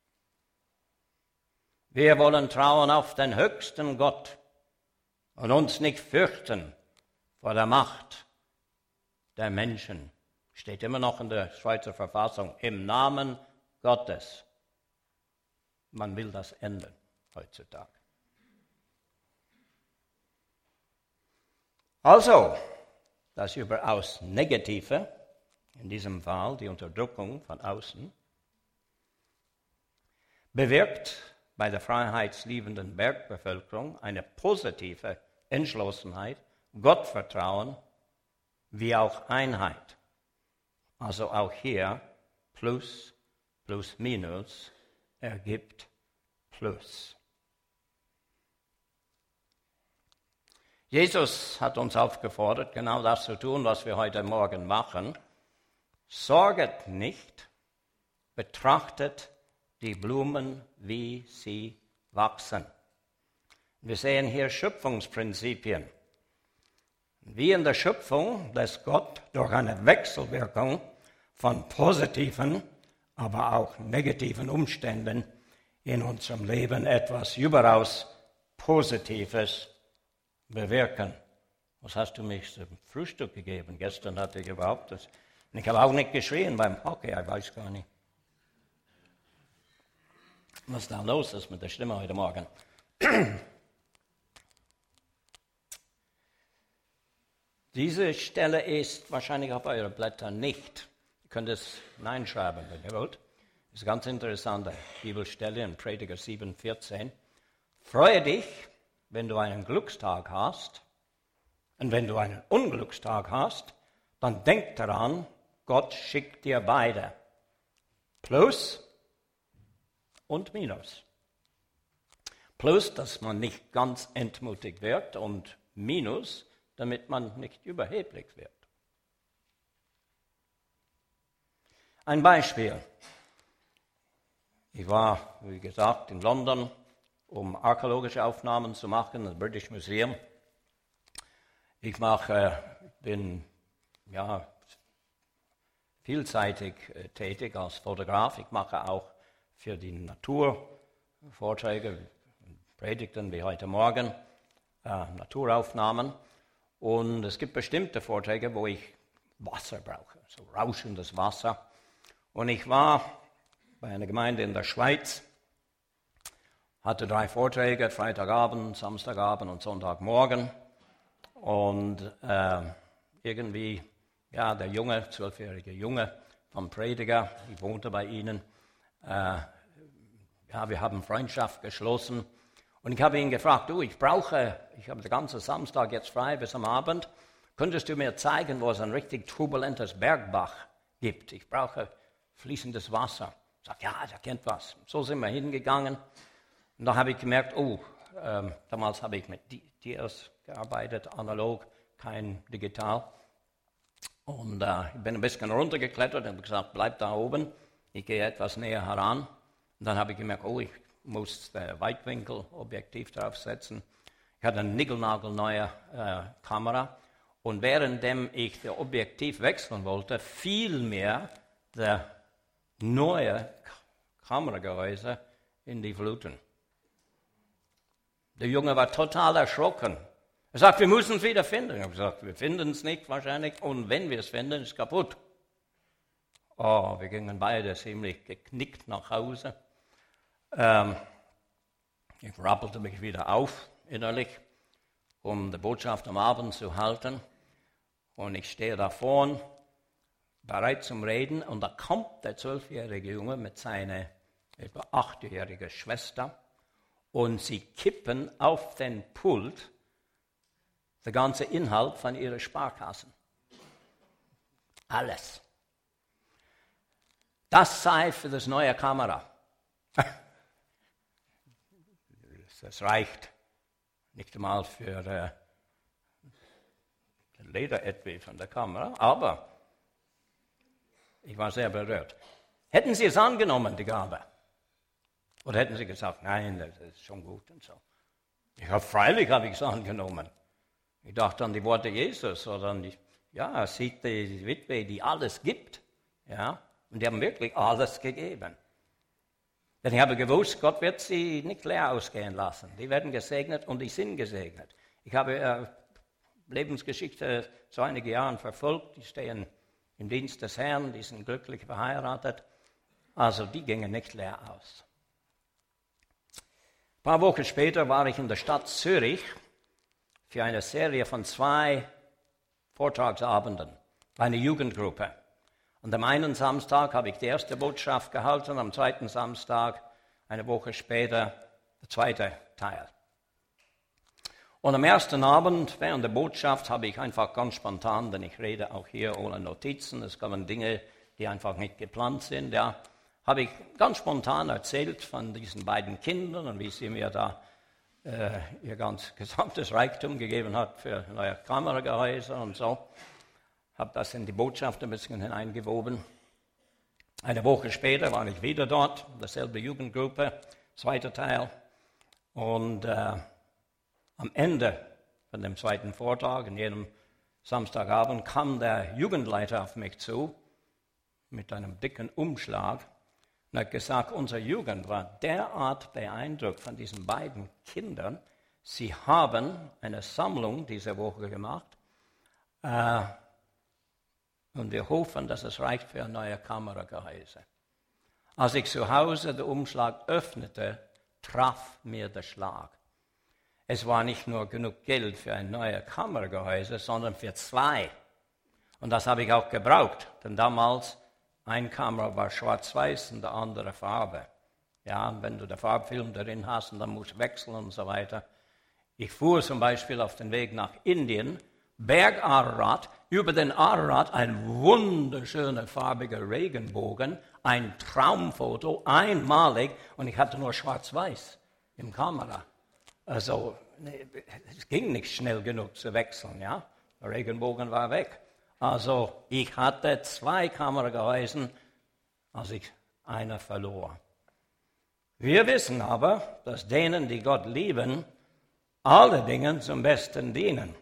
S1: Wir wollen trauen auf den höchsten Gott und uns nicht fürchten vor der Macht der Menschen. Steht immer noch in der Schweizer Verfassung, im Namen Gottes. Man will das ändern heutzutage. Also, das überaus Negative, in diesem Fall die Unterdrückung von außen, bewirkt bei der freiheitsliebenden Bergbevölkerung eine positive Entschlossenheit, Gottvertrauen wie auch Einheit. Also auch hier Plus, plus, Minus ergibt Plus. Jesus hat uns aufgefordert, genau das zu tun, was wir heute Morgen machen. Sorget nicht, betrachtet die Blumen, wie sie wachsen. Wir sehen hier Schöpfungsprinzipien. Wie in der Schöpfung lässt Gott durch eine Wechselwirkung von positiven, aber auch negativen Umständen in unserem Leben etwas überaus Positives bewirken. Was hast du mich zum Frühstück gegeben? Gestern hatte ich überhaupt das. Und ich habe auch nicht geschrien beim Hockey, ich weiß gar nicht, was da los ist mit der Stimme heute Morgen. Diese Stelle ist wahrscheinlich auf euren Blättern nicht. Ihr könnt es hineinschreiben, wenn ihr wollt. Das ist eine ganz interessante Bibelstelle in Prediger 7,14. Freue dich, wenn du einen Glückstag hast, und wenn du einen Unglückstag hast, dann denk daran, Gott schickt dir beide. Plus und Minus. Plus, dass man nicht ganz entmutigt wird, und Minus, damit man nicht überheblich wird. Ein Beispiel. Ich war, wie gesagt, in London, um archäologische Aufnahmen zu machen, im British Museum. Ich bin vielseitig tätig als Fotograf. Ich mache auch für die Natur Vorträge, Predigten wie heute Morgen, Naturaufnahmen. Und es gibt bestimmte Vorträge, wo ich Wasser brauche, so rauschendes Wasser. Und ich war bei einer Gemeinde in der Schweiz, hatte 3 Vorträge, Freitagabend, Samstagabend und Sonntagmorgen. Und irgendwie, ja, der Junge, 12-jährige Junge vom Prediger, ich wohnte bei ihnen, ja, wir haben Freundschaft geschlossen. Und ich habe ihn gefragt, du, ich habe den ganzen Samstag jetzt frei bis am Abend, könntest du mir zeigen, wo es ein richtig turbulentes Bergbach gibt? Ich brauche fließendes Wasser. Ich sage, ja, der kennt was. So sind wir hingegangen. Und da habe ich gemerkt, damals habe ich mit DS gearbeitet, analog, kein digital. Und ich bin ein bisschen runtergeklettert und habe gesagt, bleib da oben. Ich gehe etwas näher heran. Und dann habe ich gemerkt, ich muss Weitwinkelobjektiv draufsetzen. Ich hatte eine niegelnagelneue Kamera. Und währenddem ich das Objektiv wechseln wollte, fiel mir der neue Kameragehäuse in die Fluten. Der Junge war total erschrocken. Er sagt, wir müssen es wieder finden. Ich habe gesagt, wir finden es nicht wahrscheinlich. Und wenn wir es finden, ist es kaputt. Wir gingen beide ziemlich geknickt nach Hause. Ich rappelte mich wieder auf innerlich, um die Botschaft am Abend zu halten. Und ich stehe da vorne, bereit zum Reden. Und da kommt der 12-jährige Junge mit seiner etwa 8-jährigen Schwester. Und sie kippen auf den Pult den ganzen Inhalt von ihren Sparkassen. Alles. Das sei für das neue Kamera. Das reicht nicht einmal für den Lederetui von der Kamera, aber ich war sehr berührt. Hätten Sie es angenommen, die Gabe? Oder hätten Sie gesagt, nein, das ist schon gut und so? Freilich habe ich es angenommen. Ich dachte an die Worte Jesus oder an sieht die Witwe, die alles gibt. Ja, und die haben wirklich alles gegeben. Denn ich habe gewusst, Gott wird sie nicht leer ausgehen lassen. Die werden gesegnet und die sind gesegnet. Ich habe Lebensgeschichte so einige Jahre verfolgt. Die stehen im Dienst des Herrn, die sind glücklich verheiratet. Also die gingen nicht leer aus. Ein paar Wochen später war ich in der Stadt Zürich für eine Serie von 2 Vortragsabenden bei einer Jugendgruppe. Und am einen Samstag habe ich die erste Botschaft gehalten, am zweiten Samstag, eine Woche später, der zweite Teil. Und am ersten Abend, während der Botschaft, habe ich einfach ganz spontan, denn ich rede auch hier ohne Notizen, es kommen Dinge, die einfach nicht geplant sind, ja, habe ich ganz spontan erzählt von diesen beiden Kindern und wie sie mir da ihr ganz gesamtes Reichtum gegeben hat für neue Kameragehäuse und so. Habe das in die Botschaft ein bisschen hineingewoben. Eine Woche später war ich wieder dort, dasselbe Jugendgruppe, zweiter Teil. Und am Ende von dem zweiten Vortrag, in jedem Samstagabend, kam der Jugendleiter auf mich zu mit einem dicken Umschlag und hat gesagt, unsere Jugend war derart beeindruckt von diesen beiden Kindern. Sie haben eine Sammlung diese Woche gemacht. Und wir hoffen, dass es reicht für ein neues Kameragehäuse. Als ich zu Hause den Umschlag öffnete, traf mir der Schlag. Es war nicht nur genug Geld für ein neues Kameragehäuse, sondern für 2. Und das habe ich auch gebraucht, denn damals eine Kamera war schwarz-weiß und der andere Farbe. Ja, und wenn du den Farbfilm darin hast und dann musst du wechseln und so weiter. Ich fuhr zum Beispiel auf den Weg nach Indien, Berg Ararat, über den Ararat ein wunderschöner farbiger Regenbogen, ein Traumfoto, einmalig, und ich hatte nur schwarz-weiß im Kamera. Also es ging nicht schnell genug zu wechseln, ja. Der Regenbogen war weg. Also ich hatte 2 Kameragehäusen, als ich einer verlor. Wir wissen aber, dass denen, die Gott lieben, alle Dinge zum Besten dienen.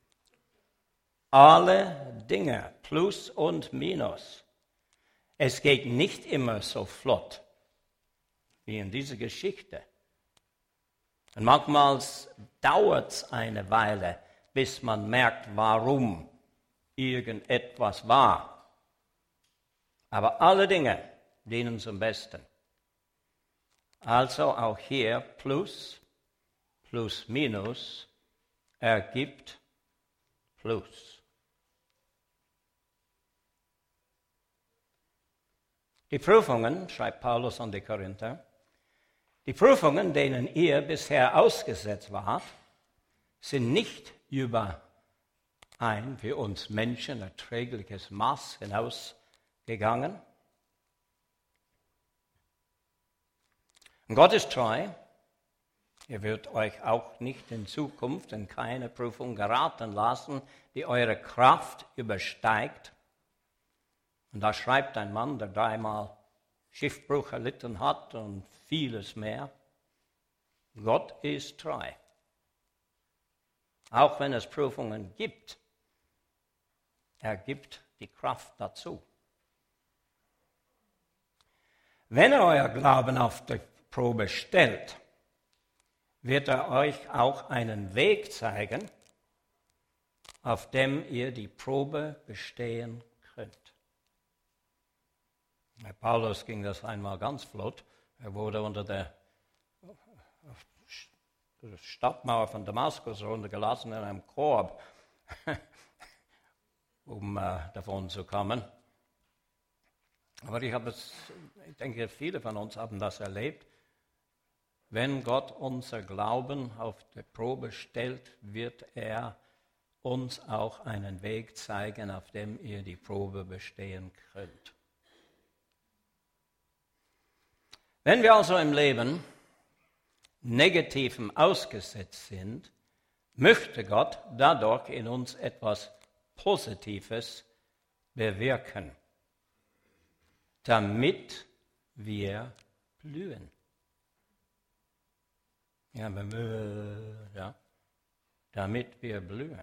S1: Alle Dinge, Plus und Minus. Es geht nicht immer so flott wie in dieser Geschichte. Und manchmal dauert es eine Weile, bis man merkt, warum irgendetwas wahr. Aber alle Dinge dienen zum Besten. Also auch hier plus, plus, minus ergibt plus. Die Prüfungen, schreibt Paulus an die Korinther, die Prüfungen, denen ihr bisher ausgesetzt wart, sind nicht über ein für uns Menschen erträgliches Maß hinausgegangen. Und Gott ist treu. Er wird euch auch nicht in Zukunft in keine Prüfung geraten lassen, die eure Kraft übersteigt. Und da schreibt ein Mann, der 3-mal Schiffbruch erlitten hat und vieles mehr. Gott ist treu. Auch wenn es Prüfungen gibt, er gibt die Kraft dazu. Wenn er euer Glauben auf die Probe stellt, wird er euch auch einen Weg zeigen, auf dem ihr die Probe bestehen könnt. Bei Paulus ging das einmal ganz flott. Er wurde unter der Stadtmauer von Damaskus runtergelassen in einem Korb, um davon zu kommen. Aber ich denke, viele von uns haben das erlebt. Wenn Gott unser Glauben auf die Probe stellt, wird er uns auch einen Weg zeigen, auf dem ihr die Probe bestehen könnt. Wenn wir also im Leben Negativem ausgesetzt sind, möchte Gott dadurch in uns etwas Positives bewirken, damit wir blühen. Ja, damit wir blühen.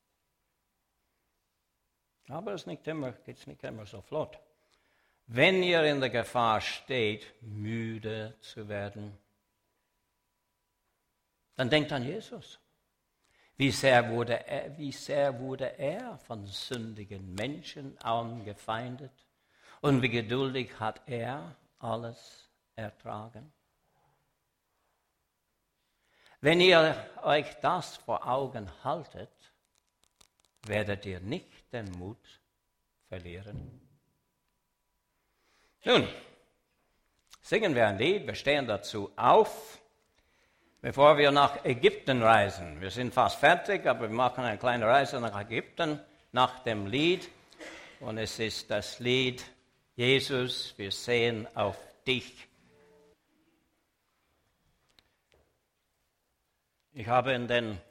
S1: Aber es geht nicht immer so flott. Wenn ihr in der Gefahr steht, müde zu werden, dann denkt an Jesus. Wie sehr wurde er von sündigen Menschen angefeindet und wie geduldig hat er alles ertragen. Wenn ihr euch das vor Augen haltet, werdet ihr nicht den Mut verlieren. Nun, singen wir ein Lied, wir stehen dazu auf, bevor wir nach Ägypten reisen. Wir sind fast fertig, aber wir machen eine kleine Reise nach Ägypten nach dem Lied. Und es ist das Lied Jesus, wir sehen auf dich. Ich habe in den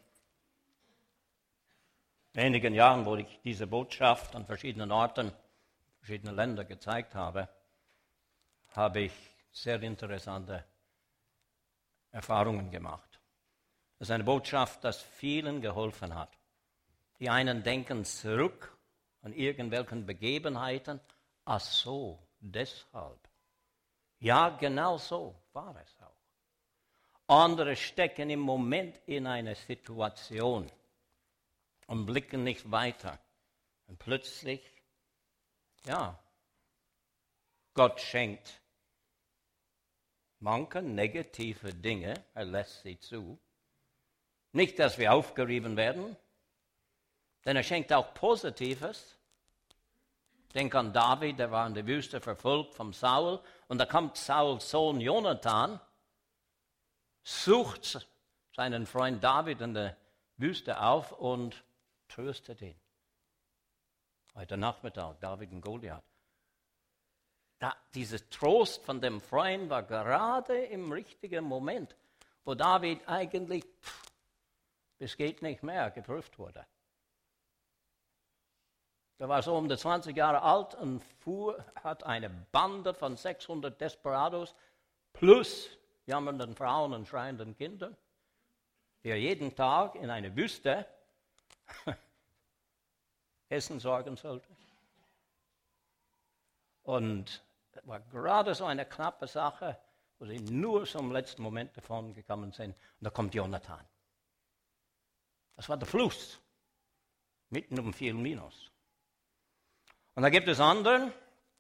S1: wenigen Jahren, wo ich diese Botschaft an verschiedenen Orten, verschiedene Länder gezeigt habe, habe ich sehr interessante Erfahrungen gemacht. Das ist eine Botschaft, die vielen geholfen hat. Die einen denken zurück an irgendwelchen Begebenheiten, ach so, deshalb. Ja, genau so war es auch. Andere stecken im Moment in eine Situation und blicken nicht weiter. Und plötzlich, Gott schenkt manche negative Dinge, er lässt sie zu. Nicht, dass wir aufgerieben werden, denn er schenkt auch Positives. Denk an David, der war in der Wüste verfolgt vom Saul und da kommt Sauls Sohn Jonathan, sucht seinen Freund David in der Wüste auf und tröstet ihn. Heute Nachmittag, David und Goliath. Dieser Trost von dem Freund war gerade im richtigen Moment, wo David eigentlich, es geht nicht mehr, geprüft wurde. Er war so um die 20 Jahre alt und hat eine Bande von 600 Desperados plus jammernden Frauen und schreienden Kindern, die er jeden Tag in eine Wüste Essen sorgen sollte. Und es war gerade so eine knappe Sache, wo sie nur zum letzten Moment davon gekommen sind. Und da kommt Jonathan. Das war der Fluss, mitten um viel Minus. Und da gibt es anderen,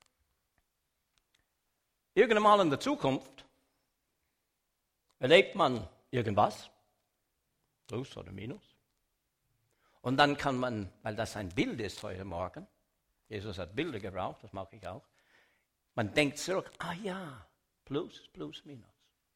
S1: irgendwann mal in der Zukunft erlebt man irgendwas, Plus oder Minus. Und dann kann man, weil das ein Bild ist heute Morgen, Jesus hat Bilder gebraucht, das mache ich auch, man denkt zurück, ja, Plus, Plus, Minus.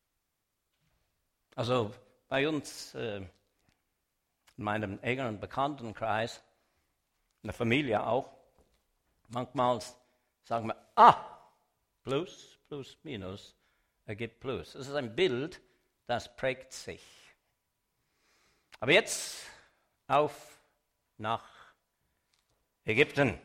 S1: Also bei uns, in meinem engeren Bekanntenkreis, in der Familie auch, manchmal sagen wir, Plus, Plus, Minus ergibt Plus. Das ist ein Bild, das prägt sich. Aber jetzt auf nach Ägypten.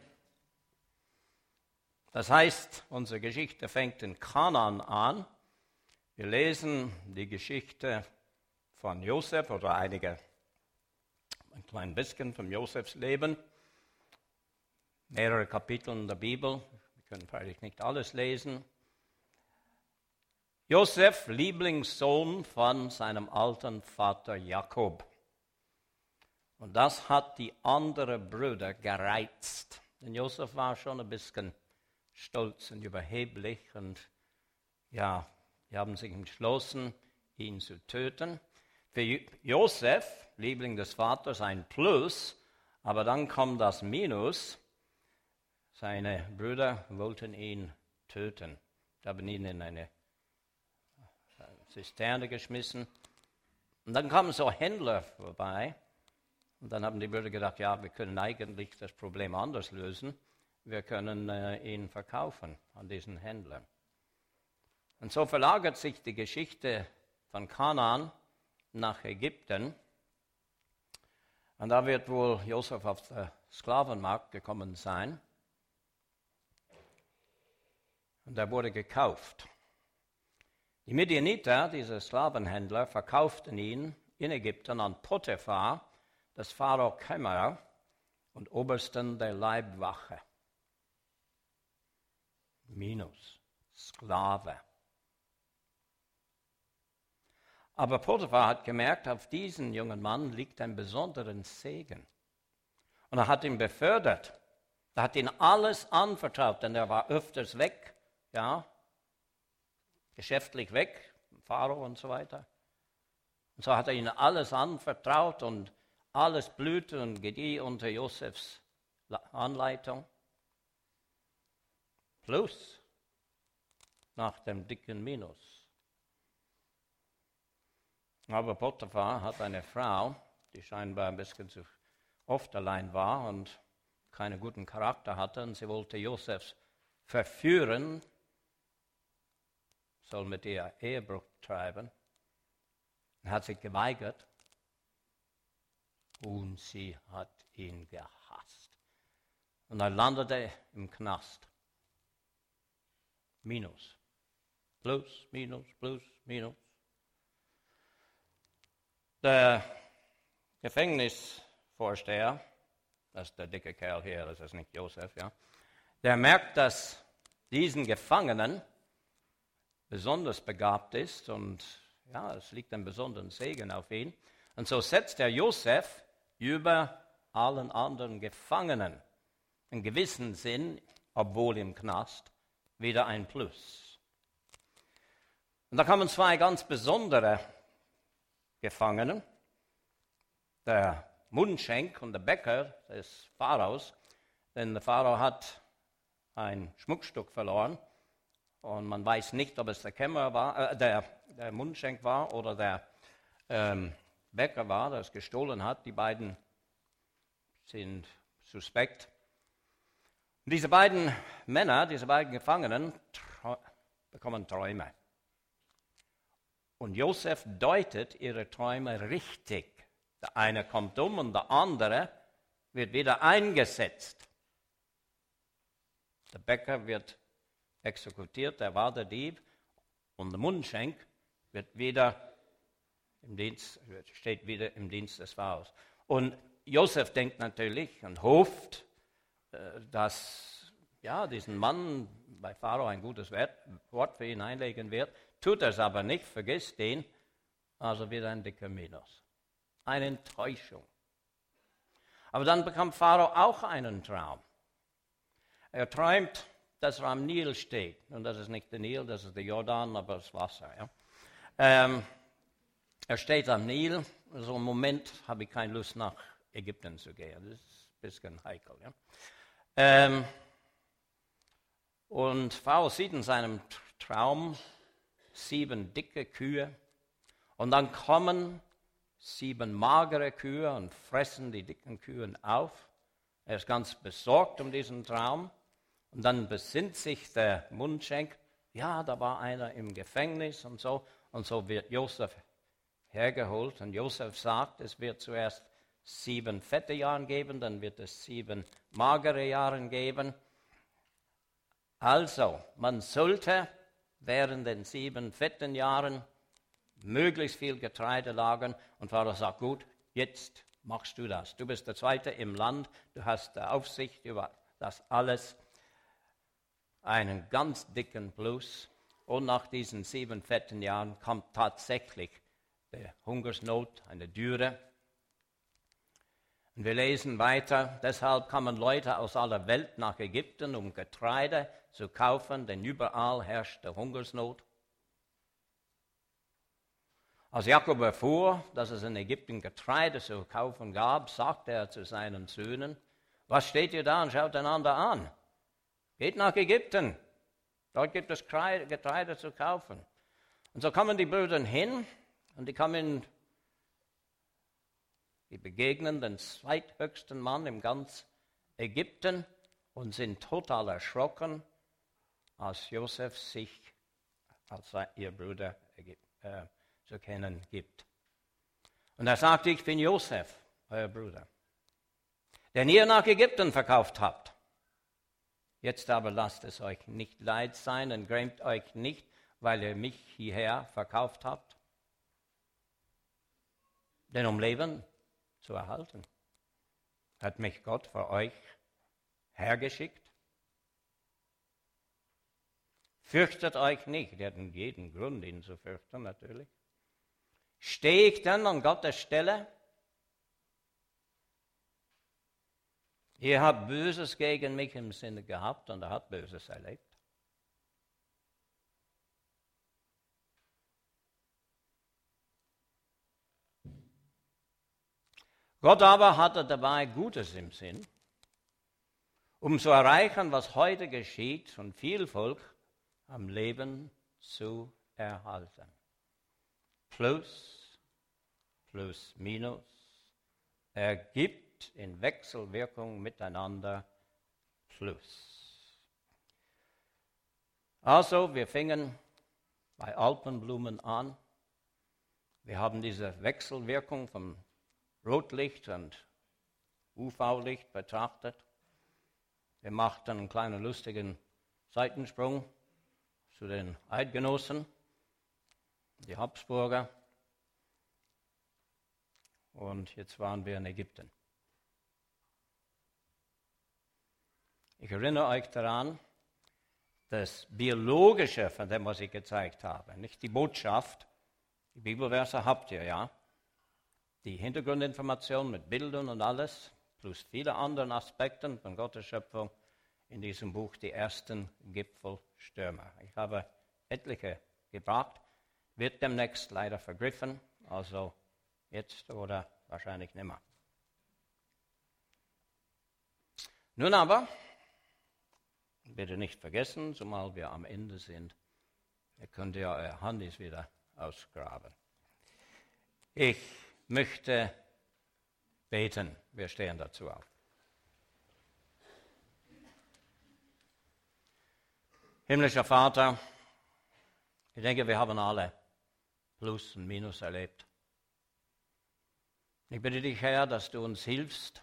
S1: Das heißt, unsere Geschichte fängt in Kanaan an. Wir lesen die Geschichte von Josef oder ein klein bisschen von Josefs Leben. Mehrere Kapitel in der Bibel. Wir können freilich nicht alles lesen. Josef, Lieblingssohn von seinem alten Vater Jakob. Und das hat die anderen Brüder gereizt. Denn Josef war schon ein bisschen stolz und überheblich. Und ja, die haben sich entschlossen, ihn zu töten. Für Josef, Liebling des Vaters, ein Plus. Aber dann kommt das Minus. Seine Brüder wollten ihn töten. Sie haben ihn in eine Zisterne geschmissen. Und dann kamen so Händler vorbei. Und dann haben die Brüder gedacht, ja, wir können eigentlich das Problem anders lösen. Wir können ihn verkaufen an diesen Händler. Und so verlagert sich die Geschichte von Kanaan nach Ägypten. Und da wird wohl Josef auf den Sklavenmarkt gekommen sein. Und er wurde gekauft. Die Midianiter, diese Sklavenhändler, verkauften ihn in Ägypten an Potiphar, das Pharao Kämmerer und Obersten der Leibwache. Minus, Sklave. Aber Potiphar hat gemerkt, auf diesen jungen Mann liegt ein besonderer Segen. Und er hat ihn befördert. Er hat ihn alles anvertraut, denn er war öfters weg, ja, geschäftlich weg, Pharao und so weiter. Und so hat er ihnen alles anvertraut und alles blühte und gedieh unter Josefs Anleitung. Plus nach dem dicken Minus. Aber Potiphar hat eine Frau, die scheinbar ein bisschen zu oft allein war und keinen guten Charakter hatte. Und sie wollte Josef verführen, soll mit ihr Ehebruch treiben. Er hat sich geweigert. Und sie hat ihn gehasst. Und er landete im Knast. Minus. Plus, Minus, Plus, Minus. Der Gefängnisvorsteher, das ist der dicke Kerl hier, das ist nicht Josef, ja, der merkt, dass diesen Gefangenen besonders begabt ist und ja, es liegt ein besonderer Segen auf ihn. Und so setzt er Josef über allen anderen Gefangenen. In gewissem Sinn, obwohl im Knast, wieder ein Plus. Und da kamen zwei ganz besondere Gefangene, der Mundschenk und der Bäcker des Pharaos, denn der Pharao hat ein Schmuckstück verloren und man weiß nicht, ob es der Kämmerer war, der Mundschenk war oder der Bäcker war, der es gestohlen hat. Die beiden sind suspekt. Und diese beiden Männer, diese beiden Gefangenen, bekommen Träume. Und Josef deutet ihre Träume richtig. Der eine kommt um und der andere wird wieder eingesetzt. Der Bäcker wird exekutiert, der war der Dieb, und der Mundschenk wird wieder steht wieder im Dienst des Pharaos. Und Josef denkt natürlich und hofft, dass diesen Mann bei Pharao ein gutes Wort für ihn einlegen wird. Tut er es aber nicht, vergisst ihn, also wieder ein dicker Minus. Eine Enttäuschung. Aber dann bekam Pharao auch einen Traum. Er träumt, dass er am Nil steht. Und das ist nicht der Nil, das ist der Jordan, aber das Wasser. Ja. Er steht am Nil. So im Moment habe ich keine Lust, nach Ägypten zu gehen. Das ist ein bisschen heikel. Ja. Und Pharao sieht in seinem Traum 7 dicke Kühe. Und dann kommen 7 magere Kühe und fressen die dicken Kühe auf. Er ist ganz besorgt um diesen Traum. Und dann besinnt sich der Mundschenk, ja, da war einer im Gefängnis und so. Und so wird Josef hergeholt. Und Josef sagt, es wird zuerst 7 fette Jahre geben, dann wird es 7 magere Jahre geben. Also, man sollte während den 7 fetten Jahren möglichst viel Getreide lagern. Und Pharao sagt, gut, jetzt machst du das. Du bist der Zweite im Land, du hast Aufsicht über das alles. Einen ganz dicken Plus. Und nach diesen 7 fetten Jahren kommt tatsächlich die Hungersnot, eine Dürre. Und wir lesen weiter, deshalb kamen Leute aus aller Welt nach Ägypten, um Getreide zu kaufen, denn überall herrschte Hungersnot. Als Jakob erfuhr, dass es in Ägypten Getreide zu kaufen gab, sagte er zu seinen Söhnen, was steht ihr da und schaut einander an? Geht nach Ägypten, dort gibt es Getreide zu kaufen. Und so kommen die Brüder hin und die begegnen den zweithöchsten Mann im ganz Ägypten und sind total erschrocken, als Josef sich als ihr Bruder zu kennen gibt. Und er sagt, ich bin Josef, euer Bruder, den ihr nach Ägypten verkauft habt. Jetzt aber lasst es euch nicht leid sein und grämt euch nicht, weil ihr mich hierher verkauft habt. Denn um Leben zu erhalten, hat mich Gott für euch hergeschickt. Fürchtet euch nicht, ihr habt jeden Grund, ihn zu fürchten natürlich. Stehe ich dann an Gottes Stelle? Ihr habt Böses gegen mich im Sinne gehabt und er hat Böses erlebt. Gott aber hatte dabei Gutes im Sinn, um zu erreichen, was heute geschieht und viel Volk am Leben zu erhalten. Plus, plus, minus, ergibt in Wechselwirkung miteinander Plus. Also, wir fingen bei Alpenblumen an. Wir haben diese Wechselwirkung vom Rotlicht und UV-Licht betrachtet. Wir machten einen kleinen lustigen Seitensprung zu den Eidgenossen, die Habsburger. Und jetzt waren wir in Ägypten. Ich erinnere euch daran, das Biologische von dem, was ich gezeigt habe, nicht die Botschaft, die Bibelverse habt ihr ja, die Hintergrundinformation mit Bildern und alles, plus viele andere Aspekte von Gottes Schöpfung in diesem Buch, die ersten Gipfelstürme. Ich habe etliche gebracht, wird demnächst leider vergriffen, also jetzt oder wahrscheinlich nimmer. Nun aber, bitte nicht vergessen, zumal wir am Ende sind, ihr könnt ja euer Handys wieder ausgraben. Ich möchte beten, wir stehen dazu auf. Himmlischer Vater, ich denke, wir haben alle Plus und Minus erlebt. Ich bitte dich, Herr, dass du uns hilfst,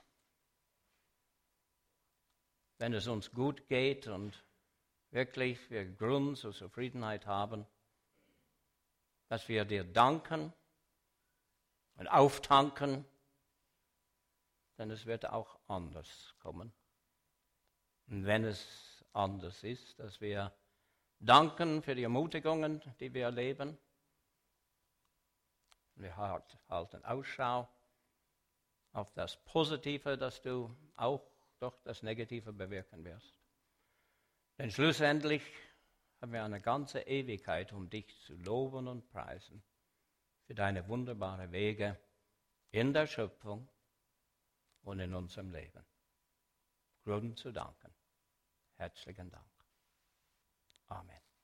S1: wenn es uns gut geht und wirklich wir Grund zur Zufriedenheit haben, dass wir dir danken und auftanken, denn es wird auch anders kommen. Und wenn es anders ist, dass wir danken für die Ermutigungen, die wir erleben. Wir halten Ausschau auf das Positive, das du auch durch das Negative bewirken wirst. Denn schlussendlich haben wir eine ganze Ewigkeit, um dich zu loben und preisen für deine wunderbaren Wege in der Schöpfung und in unserem Leben. Grund zu danken. Herzlichen Dank. Amen.